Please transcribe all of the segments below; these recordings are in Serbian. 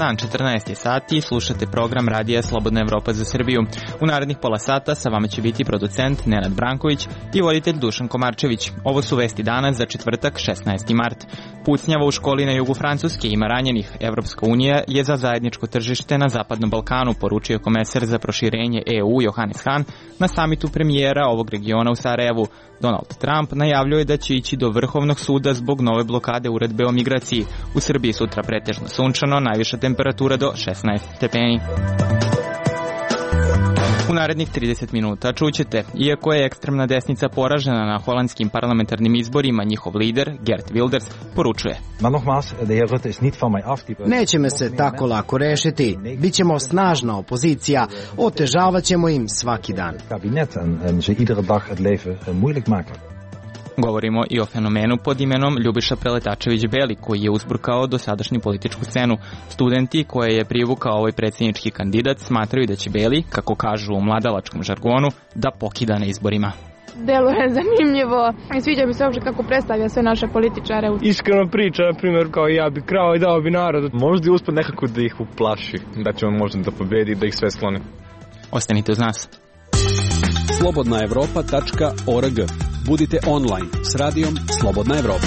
dan, 14 sati, slušate program Radija Slobodna Evropa za Srbiju. U narednih pola sata sa vama će biti producent Nenad Branković i voditelj Dušan Komarčević. Ovo su vesti dana za četvrtak, 16. mart. Pucnjava u školi na jugu Francuske, ima ranjenih. Evropska unija je za zajedničko tržište na Zapadnom Balkanu, poručio komesar za proširenje EU Johannes Hahn na samitu premijera ovog regiona u Sarajevu. Donald Trump najavljuje da će ići do Vrhovnog suda zbog nove blokade uredbe o migraciji. U Srbiji sutra pretežno sunčano, najviša temperatura do 16 stepeni. U narednih 30 minuta čućete, iako je ekstremna desnica poražena na holandskim parlamentarnim izborima, njihov lider, Geert Wilders, poručuje: Neće me se tako lako rešiti. Bićemo snažna opozicija, otežavat ćemo im svaki dan. Govorimo i o fenomenu pod imenom Ljubiša Preletačević-Beli, koji je uzburkao dosadašnju političku scenu. Studenti koje je privukao ovaj predsjednički kandidat smatraju da će Beli, kako kažu u mladalačkom žargonu, da pokida na izborima. Deluje zanimljivo i sviđa mi se uopšte kako predstavlja sve naše političare. Iskreno priča, na primjer, kao ja bi krao i dao bi narod. Možda je uspio nekako da ih uplaši, da će on možda da pobedi, da ih sve skloni. Ostanite uz nas. slobodnaevropa.org. Budite online s radijom Slobodna Evropa.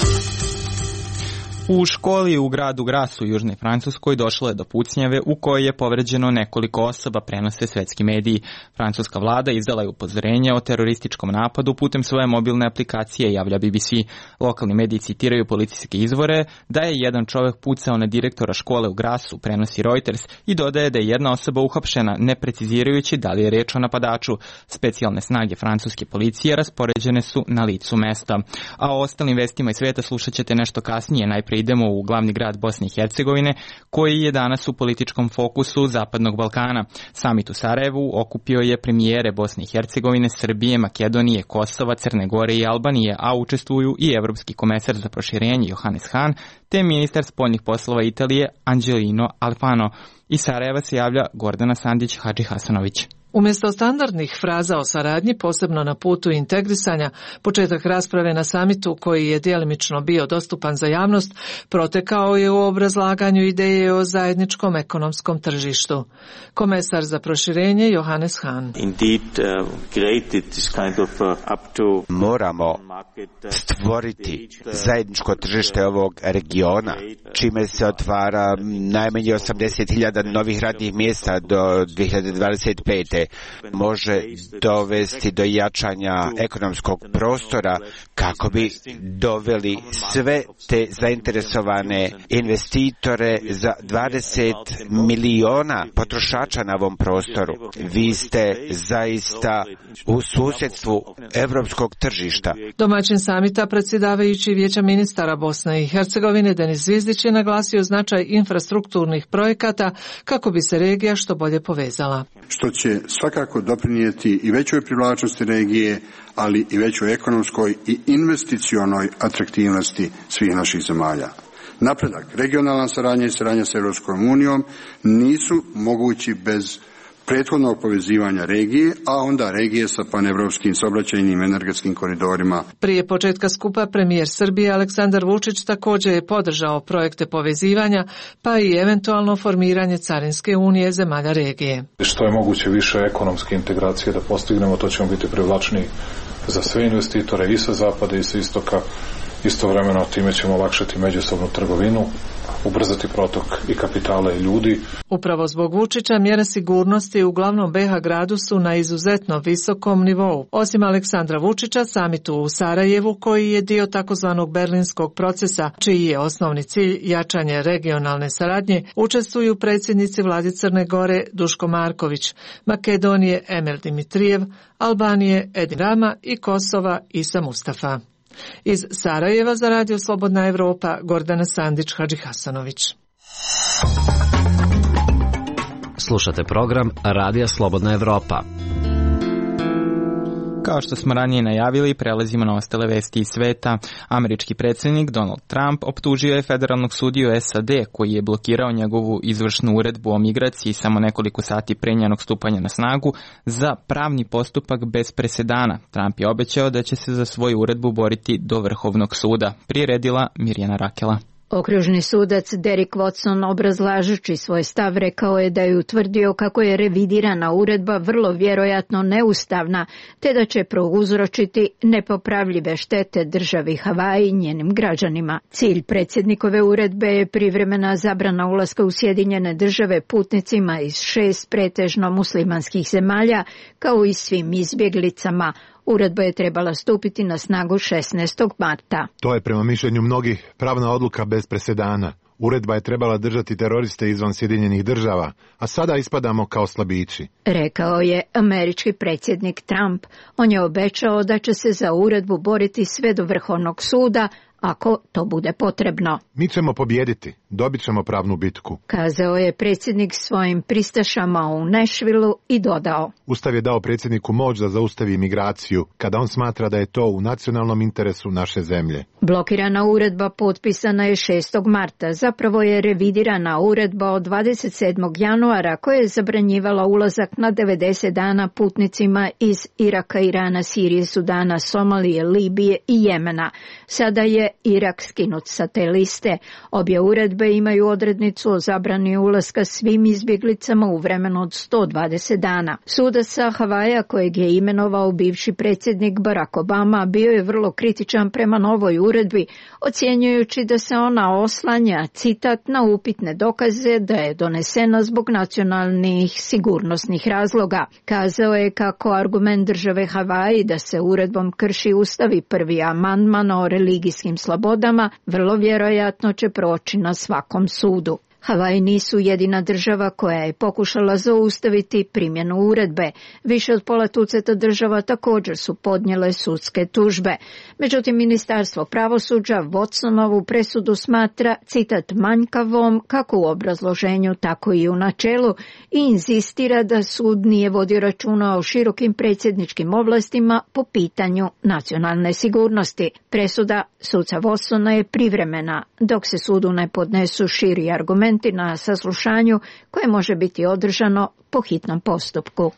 U školi u gradu Grasu u Južnoj Francuskoj došlo je do pucnjave u kojoj je povređeno nekoliko osoba, prenose svetski mediji. Francuska vlada izdala je upozorenje o terorističkom napadu putem svoje mobilne aplikacije, javlja BBC. Lokalni mediji citiraju policijske izvore da je jedan čovjek pucao na direktora škole u Grasu, prenosi Reuters, i dodaje da je jedna osoba uhapšena, ne precizirajući da li je reč o napadaču. Specijalne snage francuske policije raspoređene su na licu mesta. A o ostalim vestima iz sveta slušat ćete nešto kasnije. Najprije idemo u glavni grad Bosne i Hercegovine, koji je danas u političkom fokusu Zapadnog Balkana. Samit u Sarajevu okupio je premijere Bosne i Hercegovine, Srbije, Makedonije, Kosova, Crne Gore i Albanije, a učestvuju i evropski komesar za proširenje Johannes Hahn, te ministar spoljnih poslova Italije Angelino Alfano. Iz Sarajeva se javlja Gordana Sandić Hadži Hasanović. Umjesto standardnih fraza o saradnji, posebno na putu integrisanja, početak rasprave na samitu, koji je djelimično bio dostupan za javnost, protekao je u obrazlaganju ideje o zajedničkom ekonomskom tržištu. Komesar za proširenje Johannes Hahn. Moramo stvoriti zajedničko tržište ovog regiona, čime se otvara najmanje 80.000 novih radnih mjesta do 2025. Može dovesti do jačanja ekonomskog prostora kako bi doveli sve te zainteresovane investitore za 20 miliona potrošača na ovom prostoru. Vi ste zaista u susjedstvu evropskog tržišta. Domaćin samita, predsjedavajući Vijeća ministara Bosne i Hercegovine Denis Zvizdić, je naglasio značaj infrastrukturnih projekata kako bi se regija što bolje povezala. Što će svakako doprinijeti i većoj privlačnosti regije, ali i većoj ekonomskoj i investicionoj atraktivnosti svih naših zemalja. Napredak, regionalna saradnja i saradnja s Europskom unijom nisu mogući bez prethodnog povezivanja regije, a onda regije sa panevropskim saobraćajnim energetskim koridorima. Prije početka skupa premijer Srbije Aleksandar Vučić također je podržao projekte povezivanja, pa i eventualno formiranje carinske unije zemalja regije. Što je moguće više ekonomske integracije da postignemo, to ćemo biti privlačniji za sve investitore i sa zapada i sa istoka. Istovremeno time ćemo olakšati međusobnu trgovinu, ubrzati protok i kapitala i ljudi. Upravo zbog Vučića mjere sigurnosti u glavnom BiH gradu su na izuzetno visokom nivou. Osim Aleksandra Vučića, samitu u Sarajevu, koji je dio takozvanog berlinskog procesa, čiji je osnovni cilj jačanje regionalne saradnje, učestvuju predsjednici vlade Crne Gore Duško Marković, Makedonije Emir Dimitrijev, Albanije Edi Rama i Kosova Isa Mustafa. Iz Sarajeva za Radio Slobodna Evropa, Gordana Sandić Hadži Hasanović. Slušate program Radija Slobodna Evropa. Kao što smo ranije najavili, prelazimo na ostale vesti iz sveta. Američki predsjednik Donald Trump optužio je federalnog sudiju SAD, koji je blokirao njegovu izvršnu uredbu o migraciji samo nekoliko sati pre njenog stupanja na snagu, za pravni postupak bez presedana. Trump je obećao da će se za svoju uredbu boriti do Vrhovnog suda, priredila Mirjana Rakela. Okružni sudac Derek Watson, obrazlažući svoj stav, rekao je da je utvrdio kako je revidirana uredba vrlo vjerojatno neustavna, te da će prouzročiti nepopravljive štete državi Havaji i njenim građanima. Cilj predsjednikove uredbe je privremena zabrana ulaska u Sjedinjene Države putnicima iz 6 pretežno muslimanskih zemalja, kao i svim izbjeglicama. Uredba je trebala stupiti na snagu 16. marta. To je prema mišljenju mnogih pravna odluka bez presedana. Uredba je trebala držati teroriste izvan Sjedinjenih Država, a sada ispadamo kao slabići. Rekao je američki predsjednik Trump. On je obećao da će se za uredbu boriti sve do Vrhovnog suda, ako to bude potrebno. Mi ćemo pobijediti, dobit ćemo pravnu bitku, kazao je predsjednik svojim pristašama u Nashvilleu i dodao. Ustav je dao predsjedniku moć da zaustavi imigraciju, kada on smatra da je to u nacionalnom interesu naše zemlje. Blokirana uredba potpisana je 6. marta. Zapravo je revidirana uredba od 27. januara koja je zabranjivala ulazak na 90 dana putnicima iz Iraka, Irana, Sirije, Sudana, Somalije, Libije i Jemena. Sada je Irak skinut sa te liste. Obje uredbe imaju odrednicu o zabrani ulaska svim izbjeglicama u vremenu od 120 dana. Sudac sa Havaja, kojeg je imenovao bivši predsjednik Barack Obama, bio je vrlo kritičan prema novoj uredbi, ocjenjujući da se ona oslanja, citat, na upitne dokaze da je donesena zbog nacionalnih sigurnosnih razloga. Kazao je kako argument države Havaji da se uredbom krši Ustav i prvi amandman o religijskim slobodama vrlo vjerojatno će proći na svakom sudu. Havaji nisu jedina država koja je pokušala zaustaviti primjenu uredbe. Više od pola tuceta država također su podnijele sudske tužbe. Međutim, Ministarstvo pravosuđa Watsonovu presudu smatra, citat, manjkavom kako u obrazloženju, tako i u načelu i inzistira da sud nije vodio računa o širokim predsjedničkim ovlastima po pitanju nacionalne sigurnosti. Presuda suca Watsona je privremena, dok se sudu ne podnesu širi argumenti na saslušanju koje može biti održano po hitnom postupku.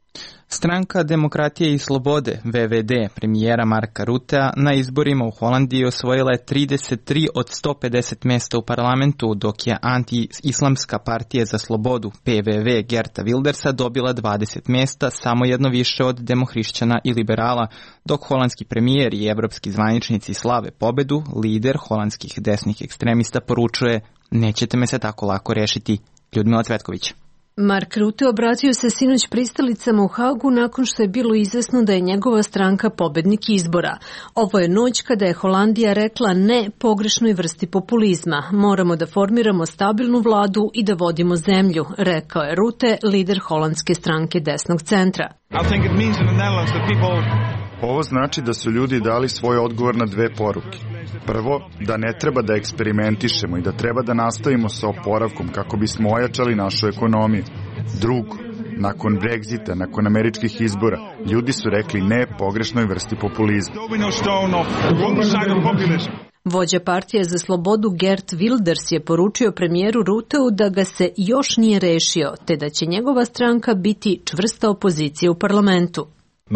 Stranka Demokratije i slobode, VVD, premijera Marka Rutea, na izborima u Holandiji osvojila je 33 od 150 mjesta u parlamentu, dok je anti-islamska partija za slobodu, PVV, Geerta Wildersa dobila 20 mjesta, samo jedno više od demohrišćana i liberala, dok holandski premijer i evropski zvaničnici slave pobedu, lider holandskih desnih ekstremista poručuje: nećete me se tako lako rešiti. Ljudmila Cvetković. Mark Rutte obratio se sinoć pristalicama u Hagu nakon što je bilo izvesno da je njegova stranka pobednik izbora. Ovo je noć kada je Holandija rekla ne pogrešnoj vrsti populizma. Moramo da formiramo stabilnu vladu i da vodimo zemlju, rekao je Rutte, lider holandske stranke desnog centra. Ovo znači da su ljudi dali svoj odgovor na dve poruke. Prvo, da ne treba da eksperimentišemo i da treba da nastavimo sa oporavkom kako bismo ojačali našu ekonomiju. Drugo, nakon Brexita, nakon američkih izbora, ljudi su rekli ne pogrešnoj vrsti populizma. Vođa partije za slobodu Geert Wilders je poručio premijeru Rutteu da ga se još nije rešio, te da će njegova stranka biti čvrsta opozicija u parlamentu.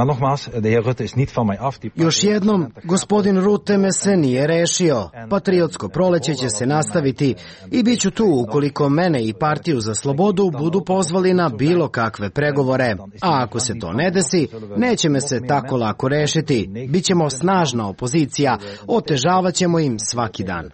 Još jednom, gospodin Rutte me se nije rešio. Patriotsko proleće će se nastaviti i bit ću tu ukoliko mene i partiju za slobodu budu pozvali na bilo kakve pregovore. A ako se to ne desi, neće me se tako lako rešiti. Bićemo snažna opozicija, otežavat ćemo im svaki dan.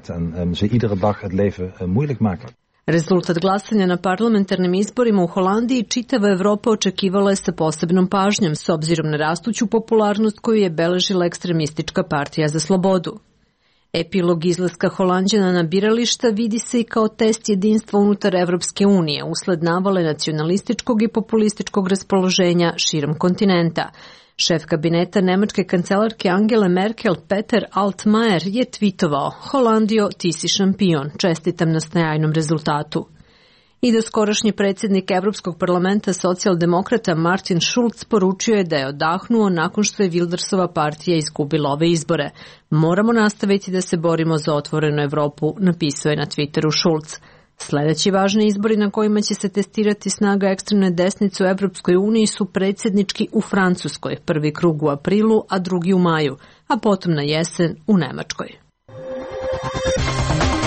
Rezultat glasanja na parlamentarnim izborima u Holandiji čitava Evropa očekivala je sa posebnom pažnjom s obzirom na rastuću popularnost koju je beležila ekstremistička partija za slobodu. Epilog izlaska Holanđana na birališta vidi se i kao test jedinstva unutar Evropske unije usled navale nacionalističkog i populističkog raspoloženja širom kontinenta. Šef kabineta nemačke kancelarke Angele Merkel, Peter Altmaier, je tvitovao: Holandijo, ti si šampion, čestitam na sjajnom rezultatu. I doskorašnji predsjednik Evropskog parlamenta socijaldemokrata Martin Schulz poručio je da je odahnuo nakon što je Wildersova partija izgubila ove izbore. Moramo nastaviti da se borimo za otvorenu Evropu, napisao je na Twitteru Schulz. Sljedeći važni izbori na kojima će se testirati snaga ekstremne desnice u Evropskoj uniji su predsjednički u Francuskoj, prvi krug u aprilu, a drugi u maju, a potom na jesen u Nemačkoj.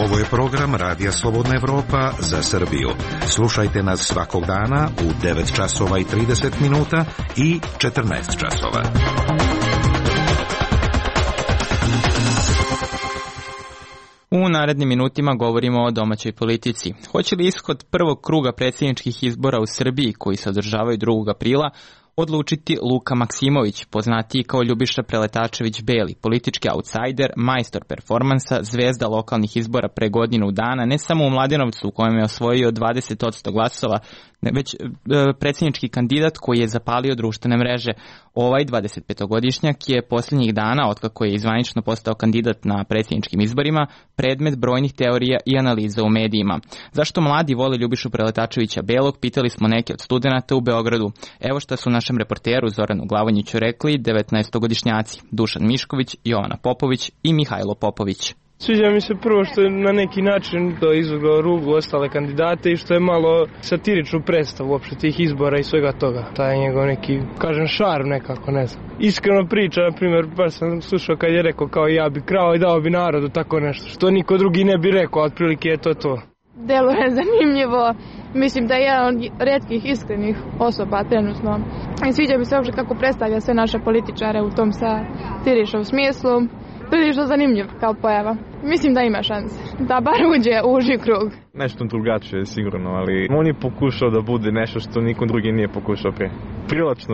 Ovo je program Radija Slobodna Evropa za Srbiju. Slušajte nas svakog dana u 9 časova i 30 minuta i 14 časova. U narednim minutima govorimo o domaćoj politici. Hoće li ishod prvog kruga predsjedničkih izbora u Srbiji, koji se održavaju 2. aprila, odlučiti Luka Maksimović, poznatiji kao Ljubiša Preletačević-Beli, politički outsider, majstor performansa, zvezda lokalnih izbora pre godinu dana, ne samo u Mladenovcu u kojem je osvojio 20% glasova, već predsjednički kandidat koji je zapalio društvene mreže. Ovaj 25-godišnjak je posljednjih dana, otkako je zvanično postao kandidat na predsjedničkim izborima, predmet brojnih teorija i analiza u medijima. Zašto mladi vole Ljubišu Preletačevića Belog, pitali smo neke od studenata u Beogradu. Evo šta su našem reporteru Zoranu Glavonjiću rekli 19-godišnjaci Dušan Mišković, Jovana Popović i Mihajlo Popović. Sviđa mi se prvo što je na neki način izvrgao ruglu ostale kandidate i što je malo satiričnu predstavu uopšte tih izbora i svega toga. Taj njegov neki, kažem, šarm nekako, ne znam. Iskreno priča, na primjer, baš sam slušao kad je rekao kao ja bi krao i dao bi narodu, tako nešto. Što niko drugi ne bi rekao, otprilike je to. Delo je zanimljivo. Mislim da je jedan od retkih iskrenih osoba trenutno. I sviđa mi se uopšte kako predstavlja sve naše političare u tom satiričnom smislu. Prilično zanimljiv kao pojava. Mislim da ima šanse da bar uđe u uži krug. Nešto drugačije sigurno, ali on je pokušao da bude nešto što niko drugi nije pokušao prije. Privlačno,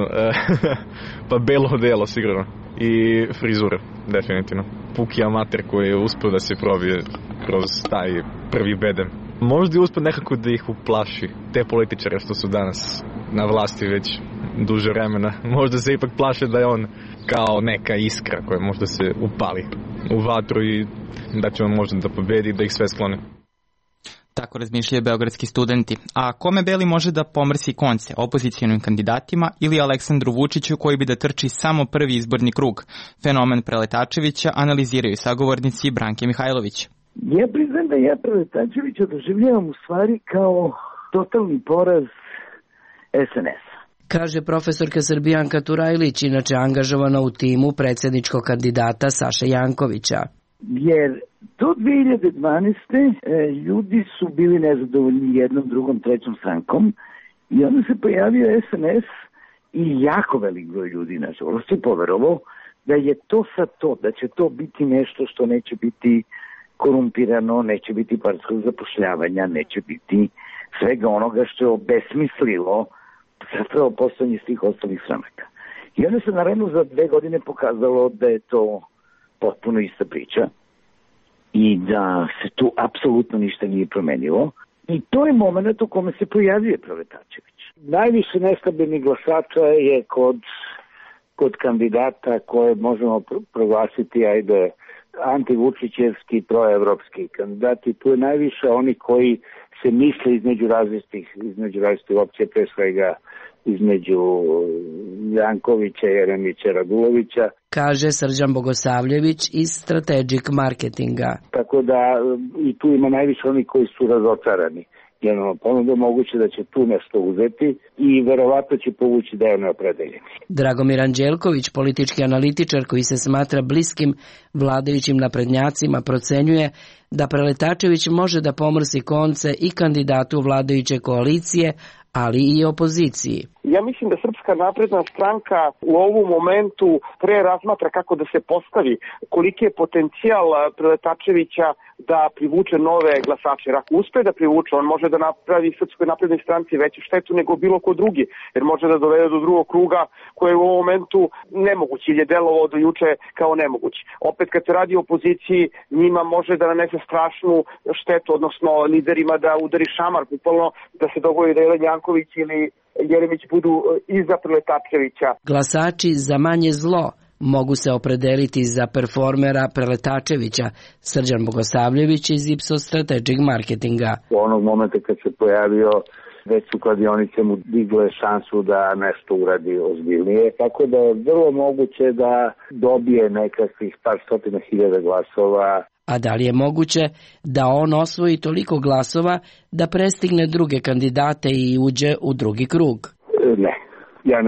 pa belo delo sigurno i frizura, definitivno. Puki amater koji je uspio da se probije kroz taj prvi bedem. Možda je uspio nekako da ih uplaši, te političare što su danas na vlasti već duže vremena. Možda se ipak plaše da je on kao neka iskra koja možda se upali u vatru i da će on možda da pobedi, da ih sve sklone. Tako razmišljaju beogradski studenti. A kome Beli može da pomrsi konce? Opozicijonim kandidatima ili Aleksandru Vučiću koji bi da trči samo prvi izborni krug? Fenomen Preletačevića analiziraju sagovornici Branke Mihajlović. Ja priznam da ja Preletačevića doživljavam u stvari kao totalni poraz SNS-a. Kaže profesorka Srbijanka Turajlić, inače angažovana u timu predsjedničkog kandidata Saše Jankovića. Jer do 2012. Ljudi su bili nezadovoljni jednom, drugom, trećom strankom i onda se pojavio SNS i jako velik broj ljudi, nažalost, je poverovao da je to sad to, da će to biti nešto što neće biti korumpirano, neće biti partijskog zapošljavanja, neće biti svega onoga što je obesmislilo zapravo postojanje svih ostalih stranaka. I onda se naravno za 2 godine pokazalo da je to potpuno ista priča i da se tu apsolutno ništa nije promenilo. I to je moment u kome se pojavljuje Preletačević. Najviše nestabilnih glasača je kod kandidata koje možemo proglasiti, antivučićevski, proevropski kandidati. Tu je najviše oni koji se misle između različitih opcija, pre svega između Jankovića, Jeremića, Radulovića. Kaže Srđan Bogosavljević iz Strategic Marketinga. Tako da i tu ima najviše oni koji su razočarani. Ponuda moguće da će tu nešto uzeti i verovatno će povući deo neopredeljeni. Dragomir Anđelković, politički analitičar koji se smatra bliskim vladajućim naprednjacima, procenjuje da Preletačević može da pomrsi konce i kandidatu vladajuće koalicije, ali i opoziciji. Ja mislim da Srpska napredna stranka u ovom momentu pre razmatra kako da se postavi, koliki je potencijal Preletačevića da privuče nove glasače. Jer ako uspe da privuče, on može da napravi Srpskoj naprednoj stranci veću štetu nego bilo ko drugi, jer može da dovede do drugog kruga koje je u ovom momentu nemoguće ili je delovao do juče kao nemoguće. Opet kad se radi o opoziciji, njima može da nanese strašnu štetu, odnosno liderima da udari šamar, bukvalno da se dogodi da Jelen Janković ili Jeremić budu iza Preletačevića. Glasači za manje zlo mogu se opredeliti za performera Preletačevića, Srđan Bogosavljević iz Ipsos Strategic Marketinga. U onog momenta kad se pojavio, već su kladionice mu digle šansu da nešto uradi ozbiljnije, tako da je vrlo moguće da dobije nekakvih par stotina hiljada glasova. A da li je moguće da on osvoji toliko glasova da prestigne druge kandidate i uđe u drugi krug? Ne, ja ne verujem.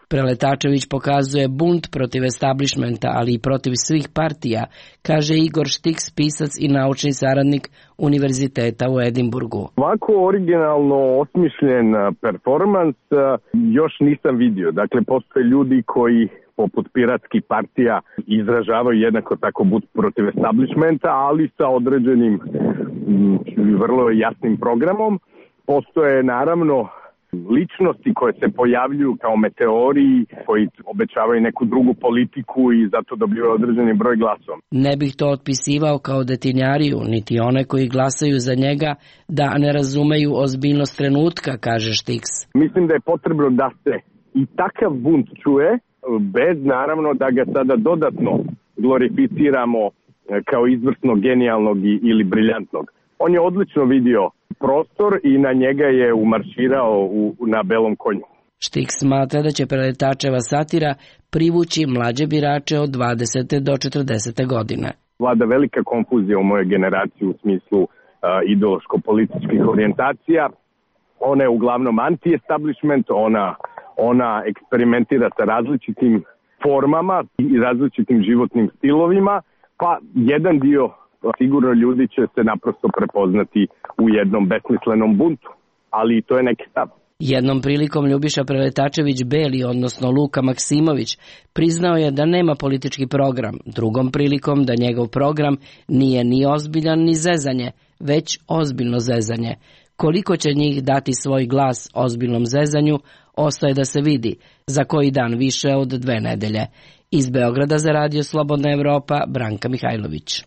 Preletačević pokazuje bunt protiv establishmenta, ali i protiv svih partija, kaže Igor Štiks, pisac i naučni saradnik Univerziteta u Edinburgu. Ovako originalno osmišljen performans još nisam vidio. Dakle, postoje ljudi koji poput piratskih partija izražavaju jednako tako bunt protiv establishmenta, ali sa određenim vrlo jasnim programom. Postoje naravno ličnosti koje se pojavljuju kao meteori, koji obećavaju neku drugu politiku i zato dobivaju određeni broj glasova. Ne bih to otpisivao kao detinjariju, niti one koji glasaju za njega da ne razumeju ozbiljnost trenutka, kaže Štiks. Mislim da je potrebno da se i takav bunt čuje, bez naravno da ga sada dodatno glorificiramo kao izvrsno genijalnog ili briljantnog. On je odlično vidio prostor i na njega je umarširao na belom konju. Štik smatra da će Preletačeva satira privući mlađe birače od 20. do 40. godine. Vlada velika konfuzija u mojoj generaciji u smislu ideološko-političkih orijentacija. Ona je uglavnom anti-establishment, ona eksperimentira sa različitim formama i različitim životnim stilovima, pa jedan dio sigurno ljudi će se naprosto prepoznati u jednom besmislenom buntu, ali to je neki stav. Jednom prilikom Ljubiša Preletačević Beli, odnosno Luka Maksimović, priznao je da nema politički program, drugom prilikom da njegov program nije ni ozbiljan ni zezanje, već ozbiljno zezanje. Koliko će njih dati svoj glas ozbiljnom zezanju, ostaje da se vidi, za koji dan više od 2 nedelje. Iz Beograda za Radio Slobodna Evropa, Branka Mihajlović.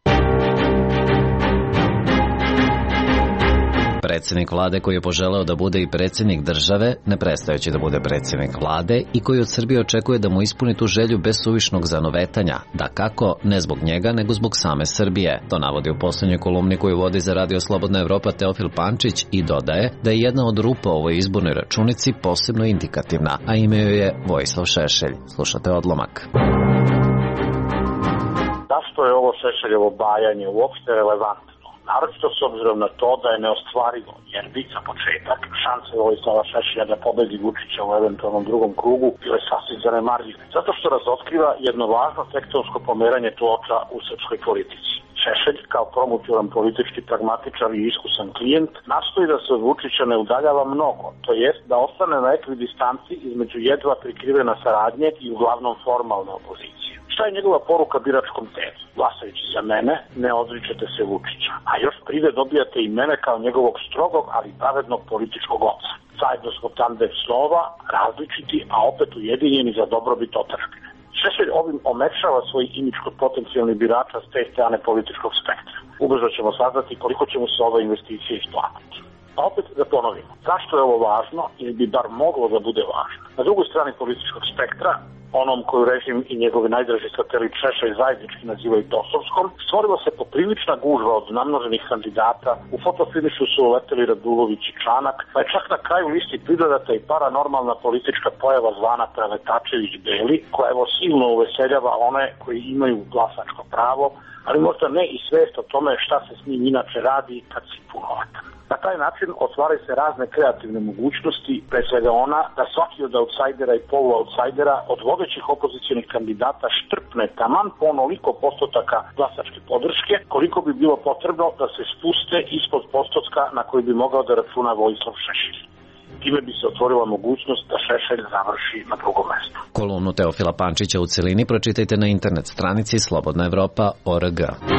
Predsjednik vlade koji je poželeo da bude i predsjednik države, ne prestajući da bude predsjednik vlade i koji od Srbije očekuje da mu ispuni tu želju bez suvišnog zanovetanja, da kako, ne zbog njega, nego zbog same Srbije. To navodi u posljednjoj kolumni koju vodi za Radio Slobodna Evropa Teofil Pančić i dodaje da je jedna od rupa u ovoj izbornoj računici posebno indikativna, a ime joj je Vojislav Šešelj. Slušate odlomak. Zašto je ovo Šešeljevo bajanje uopšte relevantno? Naročito s obzirom na to da je neostvarivo, jer bi za početak šanse Vojislava Šešelja da pobedi Vučića u eventualnom drugom krugu bile sasvim zanemarljive, zato što razotkriva jedno važno tektonsko pomeranje ploča u srpskoj politici. Šešelj, kao promućuran politički pragmatičar i iskusan klijent, nastoji da se od Vučića ne udaljava mnogo, to jest da ostane na ekvidistanci između jedva prikrivena saradnje i uglavnom formalne opozicije. Šta je njegova poruka biračkom telu? Glasajući za mene, ne odričete se Vučića, a još pride dobijate i mene kao njegovog strogog, ali pravednog političkog oca. Zajedno smo tandem snova, različiti, a opet ujedinjeni za dobrobit otadžbine. Šešelj ovim omekšava svoj imidž kod potencijalnih birača s te strane političkog spektra. Ubrzo ćemo saznati koliko će mu se ova investicija isplatiti. A opet da ponovimo, zašto je ovo važno ili bi bar moglo da bude važno? Na drugoj strani političkog spektra, onom koju režim i njegovi najdraži satelit Šešelj zajednički nazivaju dosovskom, stvorila se poprilična gužva od namnoženih kandidata, u fotofinišu su uleteli Radulović i Čanak, pa je čak na kraju listi pridodata i paranormalna politička pojava zvana Preletačević Beli, koja evo silno uveseljava one koji imaju glasačko pravo, ali možda ne i svest o tome šta se s njim inače radi kad si punovatan. Na taj način otvaraju se razne kreativne mogućnosti, pre svega ona da svaki od autsajdera i polu-autsajdera od vodećih opozicionih kandidata štrpne taman po onoliko postotaka glasačke podrške, koliko bi bilo potrebno da se spuste ispod postotka na koji bi mogao da računa Vojislav Šešelj. Time bi se otvorila mogućnost da Šešelj završi na drugom mestu. Kolumnu Teofila Pančića u celini pročitajte na internet stranici slobodnaevropa.org.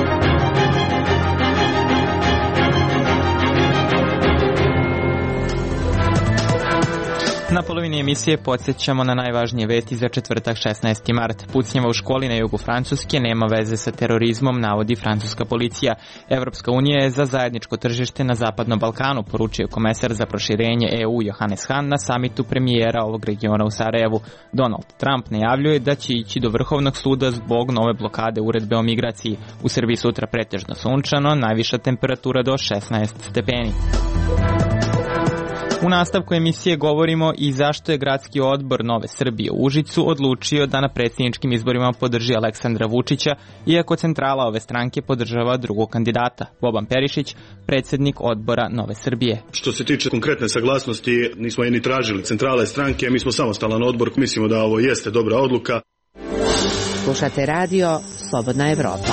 Na polovini emisije podsjećamo na najvažnije vesti za četvrtak 16. mart. Pucnjava u školi na jugu Francuske nema veze sa terorizmom, navodi francuska policija. Evropska unija je za zajedničko tržište na Zapadnom Balkanu, poručio komesar za proširenje EU Johannes Hahn na samitu premijera ovog regiona u Sarajevu. Donald Trump najavljuje da će ići do Vrhovnog suda zbog nove blokade uredbe o migraciji. U Srbiji sutra pretežno sunčano, najviša temperatura do 16 stepeni. U nastavku emisije govorimo i zašto je Gradski odbor Nove Srbije u Užicu odlučio da na predsjedničkim izborima podrži Aleksandra Vučića, iako centrala ove stranke podržava drugog kandidata, Boban Perišić, predsjednik odbora Nove Srbije. Što se tiče konkretne saglasnosti, nismo je ni tražili centrale stranke, mi smo samostalan odbor, mislimo da ovo jeste dobra odluka. Slušate radio Slobodna Evropa.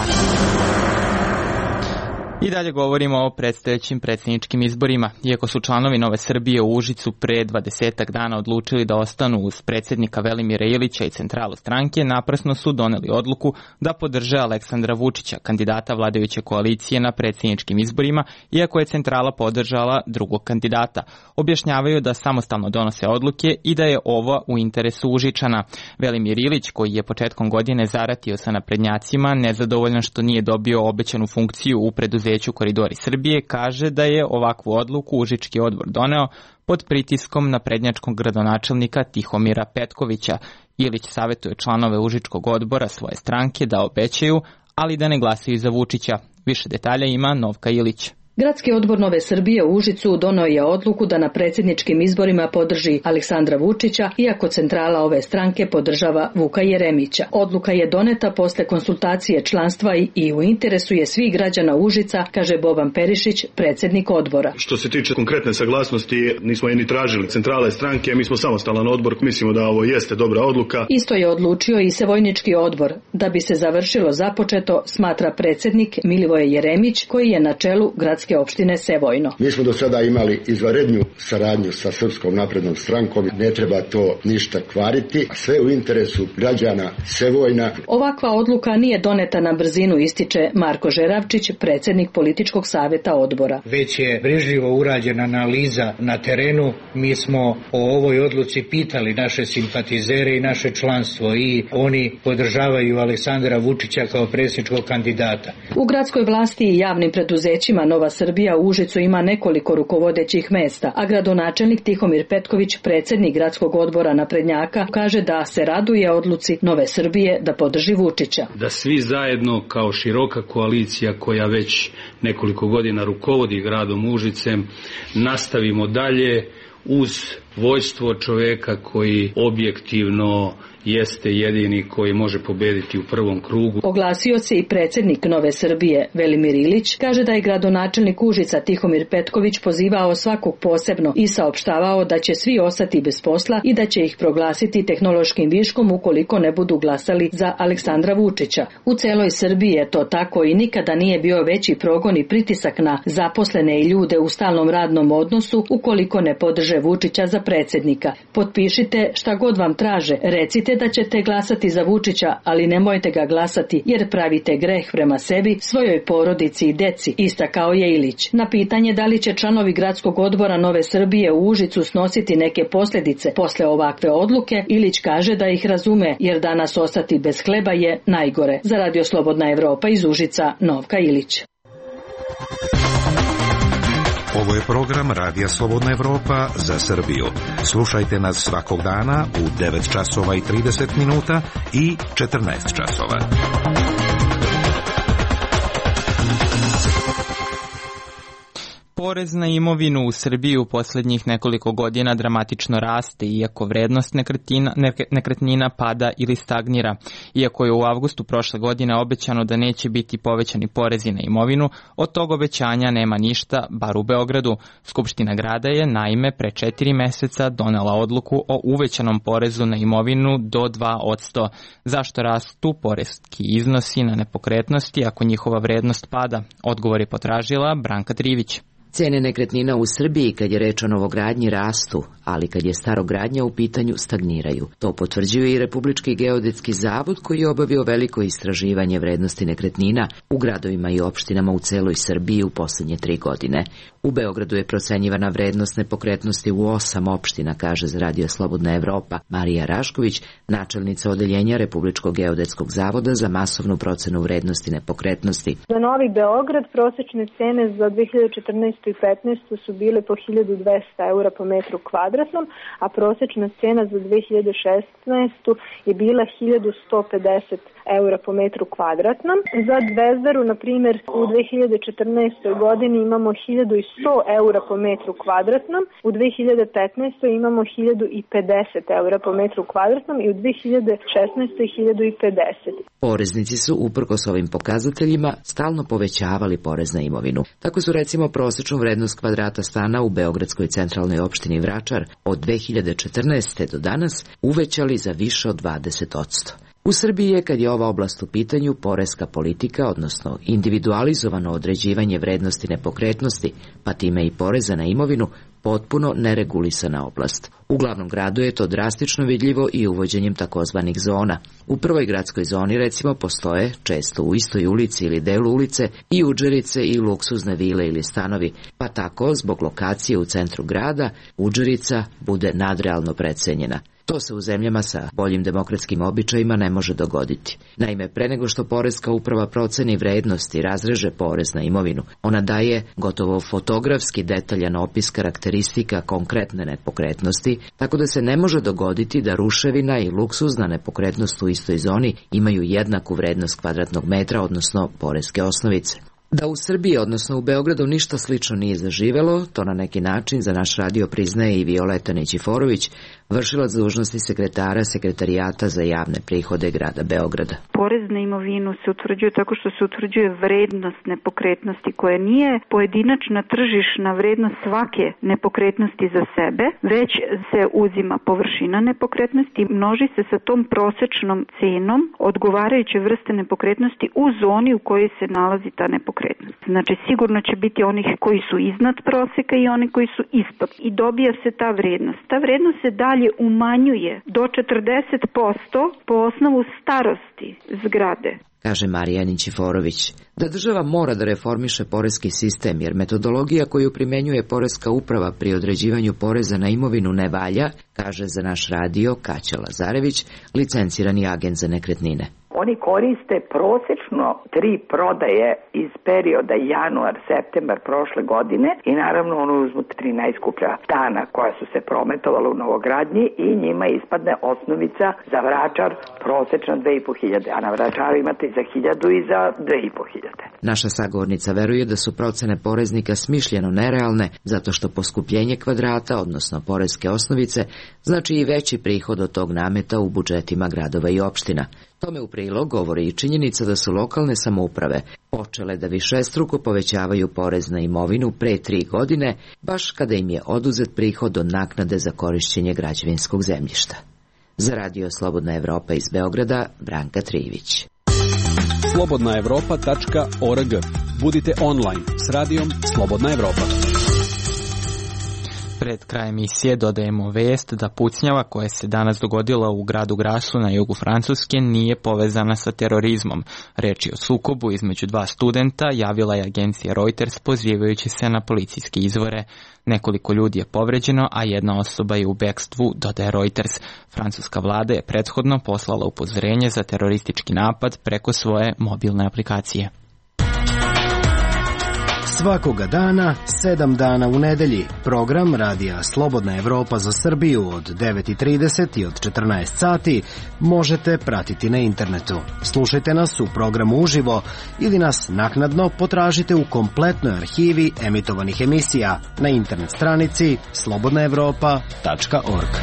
I dalje govorimo o predstojećim predsjedničkim izborima. Iako su članovi Nove Srbije u Užicu pre 20 dana odlučili da ostanu uz predsjednika Velimira Ilića i centralu stranke, naprasno su doneli odluku da podrže Aleksandra Vučića, kandidata vladajuće koalicije na predsjedničkim izborima, iako je centrala podržala drugog kandidata. Objašnjavaju da samostalno donose odluke i da je ovo u interesu Užičana. Velimir Ilić, koji je početkom godine zaratio sa naprednjacima, nezadovoljan što nije dobio obećanu funkciju u preduzeću Koridori Srbije, kaže da je ovakvu odluku Užički odbor doneo pod pritiskom naprednjačkog gradonačelnika Tihomira Petkovića. Ilić savjetuje članove Užičkog odbora svoje stranke da obećaju, ali da ne glasaju za Vučića. Više detalja ima Novka Ilić. Gradski odbor Nove Srbije u Užicu donio je odluku da na predsjedničkim izborima podrži Aleksandra Vučića, iako centrala ove stranke podržava Vuka Jeremića. Odluka je doneta posle konsultacije članstva i u interesu je svih građana Užica, kaže Boban Perišić, predsjednik odbora. Što se tiče konkretne saglasnosti, nismo je ni tražili centrale stranke, mi smo samostalan odbor, mislimo da ovo jeste dobra odluka. Isto je odlučio i Sevojnički odbor. Da bi se završilo započeto, smatra predsjednik Milivoje Jeremić, koji je na čelu gradske opštine Sevojno. Mi smo do sada imali izvanrednu saradnju sa Srpskom naprednom strankom, ne treba to ništa kvariti, a sve u interesu građana Sevojna. Ovakva odluka nije doneta na brzinu, ističe Marko Žeravčić, predsjednik političkog savjeta odbora. Već je brižljivo urađena analiza na terenu, mi smo o ovoj odluci pitali naše simpatizere i naše članstvo i oni podržavaju Aleksandra Vučića kao predsjedničkog kandidata. U gradskoj vlasti i javnim preduzećima Nova Srbija u Užicu ima nekoliko rukovodećih mesta, a gradonačelnik Tihomir Petković, predsjednik gradskog odbora naprednjaka, kaže da se raduje odluci Nove Srbije da podrži Vučića. Da svi zajedno kao široka koalicija koja već nekoliko godina rukovodi gradom Užicem nastavimo dalje uz vođstvo čovjeka koji objektivno jeste jedini koji može pobediti u prvom krugu. Oglasio se i predsjednik Nove Srbije Velimir Ilić, kaže da je gradonačelnik Užica Tihomir Petković pozivao svakog posebno i saopštavao da će svi ostati bez posla i da će ih proglasiti tehnološkim viškom ukoliko ne budu glasali za Aleksandra Vučića. U celoj Srbiji je to tako i nikada nije bio veći progon i pritisak na zaposlene i ljude u stalnom radnom odnosu ukoliko ne podrže Vučića za predsjednika. Potpišite šta god vam traže, recite da ćete glasati za Vučića, ali nemojte ga glasati jer pravite greh prema sebi, svojoj porodici i deci, istakao je Ilić. Na pitanje da li će članovi gradskog odbora Nove Srbije u Užicu snositi neke posljedice posle ovakve odluke, Ilić kaže da ih razume jer danas ostati bez hleba je najgore. Za Radio Slobodna Evropa iz Užica, Novka Ilić. Ovo je program Radija Slobodna Evropa za Srbiju. Slušajte nas svakog dana u 9 časova i 30 minuta i 14 časova. Porez na imovinu u Srbiji u posljednjih nekoliko godina dramatično raste, iako vrednost nekretnina pada ili stagnira. Iako je u avgustu prošle godine obećano da neće biti povećani porezi na imovinu, od tog obećanja nema ništa, bar u Beogradu. Skupština grada je naime pre 4 meseca donela odluku o uvećanom porezu na imovinu do 2%. Zašto rastu poreski iznosi na nepokretnosti ako njihova vrednost pada? Odgovor je potražila Branka Trivić. Cene nekretnina u Srbiji kad je reč o novogradnji rastu, ali kad je starogradnja u pitanju stagniraju. To potvrđuje i Republički geodetski zavod koji je obavio veliko istraživanje vrednosti nekretnina u gradovima i opštinama u celoj Srbiji u posljednje 3 godine. U Beogradu je procenjivana vrednost nepokretnosti u 8 opština, kaže za Radio Slobodna Evropa Marija Rašković, načelnica odeljenja Republičkog geodetskog zavoda za masovnu procenu vrednosti nepokretnosti. Za Novi Beograd prosječne cene za 2014. i 2015. su bile po 1200 eura po metru kvadratnom, a prosječna cena za 2016. je bila 1150 eura po metru kvadratnom. Za Zvezdaru, na primjer, u 2014. godini imamo 1100 eura po metru kvadratnom, u 2015. imamo 1050 eura po metru kvadratnom i u 2016. 1050. Poreznici su, uprkos ovim pokazateljima, stalno povećavali porez na imovinu. Tako su recimo prosječnu vrednost kvadrata stana u beogradskoj centralnoj opštini Vračar od 2014. do danas uvećali za više od 20%. U Srbiji je, kad je ova oblast u pitanju, poreska politika, odnosno individualizovano određivanje vrednosti nepokretnosti, pa time i poreza na imovinu, potpuno neregulisana oblast. U glavnom gradu je to drastično vidljivo i uvođenjem takozvanih zona. U prvoj gradskoj zoni, recimo, postoje, često u istoj ulici ili delu ulice, i udžerice i luksuzne vile ili stanovi, pa tako, zbog lokacije u centru grada, udžerica bude nadrealno precenjena. To se u zemljama sa boljim demokratskim običajima ne može dogoditi. Naime, pre nego što poreska uprava proceni vrednost i razreže porez na imovinu, ona daje gotovo fotografski detaljan opis karakteristika konkretne nepokretnosti, tako da se ne može dogoditi da ruševina i luksuzna nepokretnost u istoj zoni imaju jednaku vrednost kvadratnog metra, odnosno poreske osnovice. Da u Srbiji, odnosno u Beogradu, ništa slično nije zaživelo, to na neki način za naš radio priznaje i Violeta Nićiforović, vršilac dužnosti sekretara Sekretarijata za javne prihode grada Beograda. Porez na imovinu se utvrđuje tako što se utvrđuje vrednost nepokretnosti koja nije pojedinačna tržišna vrednost svake nepokretnosti za sebe, već se uzima površina nepokretnosti i množi se sa tom prosečnom cenom odgovarajuće vrste nepokretnosti u zoni u kojoj se nalazi ta nepokretnost. Znači sigurno će biti onih koji su iznad proseka i oni koji su ispod i dobija se ta vrednost. Ta vrednost se dalje umanjuje do 40% po osnovu starosti zgrade. Kaže Marija Nićiforović. Da država mora da reformiše poreski sistem, jer metodologija koju primenjuje poreska uprava pri određivanju poreza na imovinu ne valja, kaže za naš radio Kaća Lazarević, licencirani agent za nekretnine. Oni koriste prosečno 3 prodaje iz perioda januar-septembar prošle godine i naravno ono uzmu 3 najskuplja stana koja su se prometovala u novogradnji i njima ispadne osnovica za Vračar prosečna 2.500, a na Vračaru imate i za 1.000 i za 2.500. Naša sagovornica veruje da su procene poreznika smišljeno nerealne, zato što poskupljenje kvadrata, odnosno poreske osnovice, znači i veći prihod od tog nameta u budžetima gradova i opština. Tome u prilog govori i činjenica da su lokalne samouprave počele da višestruko povećavaju porez na imovinu pre 3 godine, baš kada im je oduzet prihod od naknade za korišćenje građevinskog zemljišta. Za radio Slobodna Evropa iz Beograda, Branka Trivić. slobodnaevropa.org. Budite online s radijom Slobodna Evropa. Pred kraj emisije dodajemo vest da pucnjava koja se danas dogodila u gradu Grasu na jugu Francuske nije povezana sa terorizmom. Reč je o sukobu između 2 studenta, javila je agencija Reuters pozivajući se na policijske izvore. Nekoliko ljudi je povređeno, a 1 osoba je u bekstvu, dodaje Reuters. Francuska vlada je prethodno poslala upozorenje za teroristički napad preko svoje mobilne aplikacije. Svakoga dana, 7 dana u nedelji, program Radija Slobodna Evropa za Srbiju od 9:30 i od 14 sati možete pratiti na internetu. Slušajte nas u programu uživo ili nas naknadno potražite u kompletnoj arhivi emitovanih emisija na internet stranici slobodnaevropa.org.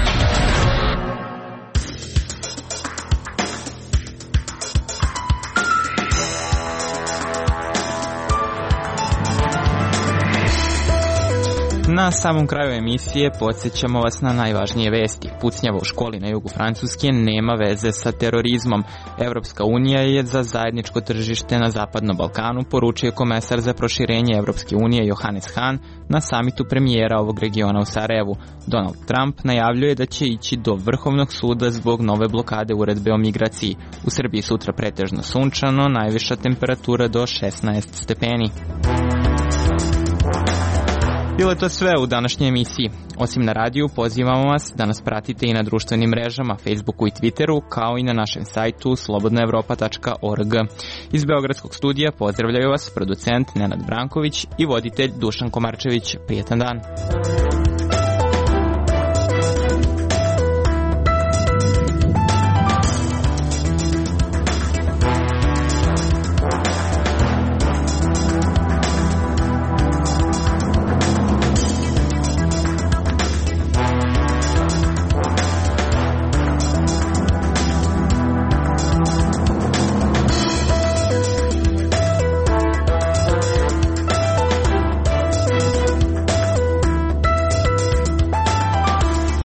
Na samom kraju emisije podsjećamo vas na najvažnije vesti. Pucnjava u školi na jugu Francuske nema veze sa terorizmom. Evropska unija je za zajedničko tržište na Zapadnom Balkanu, poručio komesar za proširenje Evropske unije Johannes Hahn na samitu premijera ovog regiona u Sarajevu. Donald Trump najavljuje da će ići do Vrhovnog suda zbog nove blokade uredbe o migraciji. U Srbiji sutra pretežno sunčano, najviša temperatura do 16 stepeni. Bilo je to sve u današnjoj emisiji. Osim na radiju, pozivamo vas da nas pratite i na društvenim mrežama, Facebooku i Twitteru, kao i na našem sajtu slobodnaevropa.org. Iz Beogradskog studija pozdravljaju vas producent Nenad Branković i voditelj Dušan Komarčević. Prijetan dan!